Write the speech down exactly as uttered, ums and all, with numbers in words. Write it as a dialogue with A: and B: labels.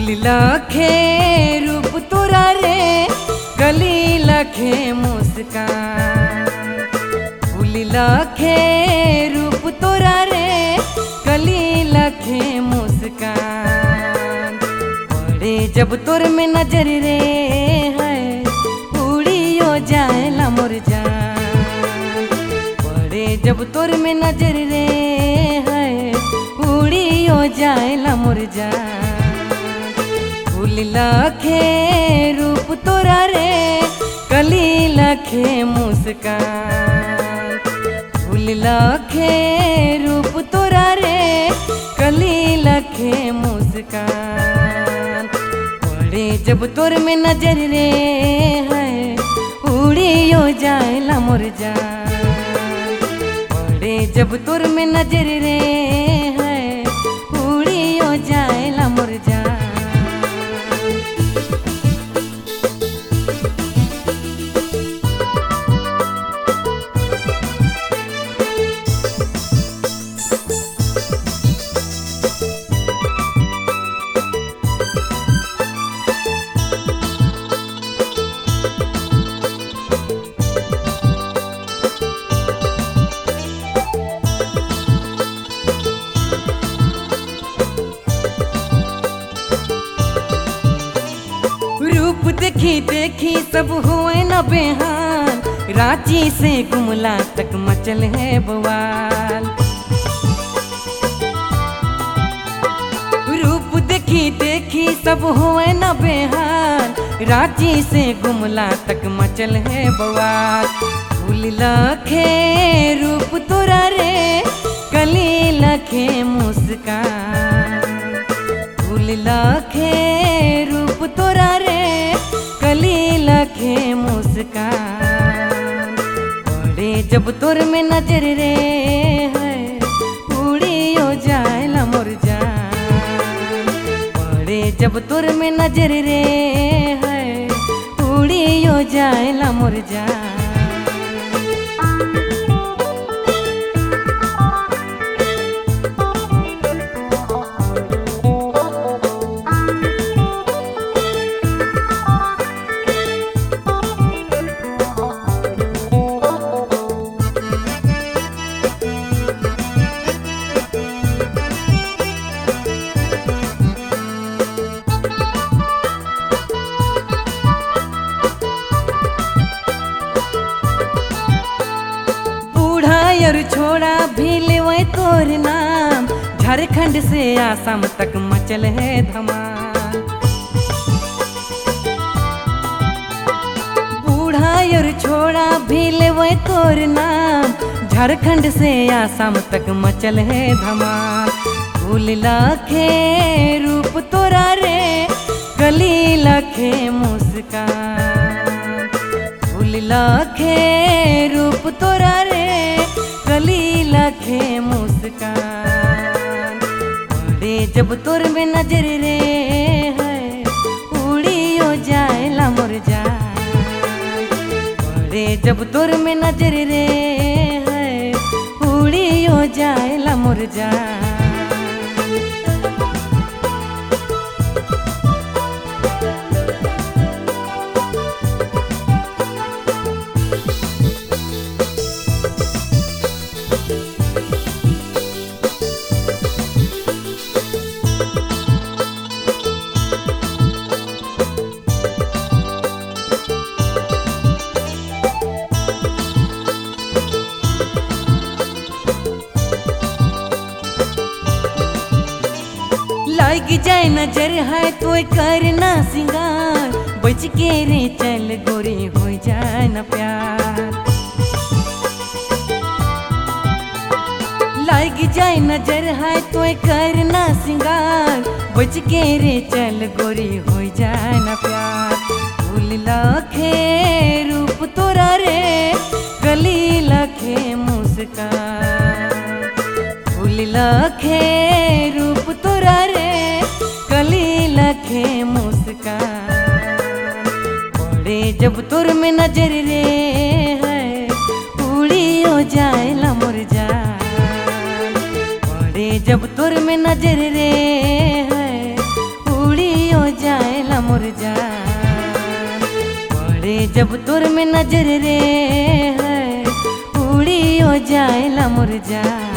A: फूल लाखे रूप तोरा रे, गली लाखे मुस्कान। फूल लाखे रूप तोरा रे, गली लाखे मुस्कान। पड़े जब तोर में नजर रे है, उड़ियो जाएला मोर जान। पड़े जब तोर में नजर रे है, उड़ियो जाएला मोर जान। फूल लाखे रूप तोरा रे, गली लाखे मुस्कान। फूल लाखे रूप तोरा रे, गली लाखे मुस्कान। पड़े जब तोर में नजर रे है, उड़ियो जाएला मोर जान। पड़े जब तोर में नजर रे है, उड़ियो जाएला मोर जान। रूप देखी देखी सब हुए न बेहाल, रांची से गुमला तक मचल है बवाल। रूप देखी देखी सब हुए न बेहाल, रांची से गुमला तक मचल है बवाल। फूल लाखे रूप तोरा रे, गली लाखे मुस्कान। फूल लाखे रूप तोरा रे, गली लाखे मुस्कान। पड़े जब तोर में नजर रे है, उड़ियो जाएला मोर जान। पड़े जब तोर में नजर रे है, उड़ियो जाएला मोर जान। और छोड़ा भी लेवे तोर नाम, झारखंड से आसाम तक मचल है धमाल। बूढ़ा और छोड़ा भी लेवे तोर नाम, झारखंड से आसाम तक मचल है धमाल। फूल लाखे रूप तोरा रे, गली लाखे मुस्कान। फूल लाखे रूप तोरा रे, गली लाखे मुस्कान। पड़े जब तोर में नजर रे है, उड़ियो जाएला मोर जान। पड़े जब तोर में नजर रे है, उड़ियो जाएला मोर जान। लग जाए नजर है तो करना सिंगार, बच के रे चल गोरी हो जाए न प्यार। लग जाए नजर है तो करना सिंगार, बच के रे चल गोरी हो जाए न प्यार। फूल लाखे रूप तोरा रे, गली लाखे मुस्कान। फूल लाखे रूप तोरा रे, गली लाखे मुस्कान। पड़े जब तोर में नजर रे है, उड़ियो जाएला मोर जान। पड़े जब तोर में नजर रे है, उड़ियो जब तोर में नजर रे है उड़ी हो जाएला मुरझा।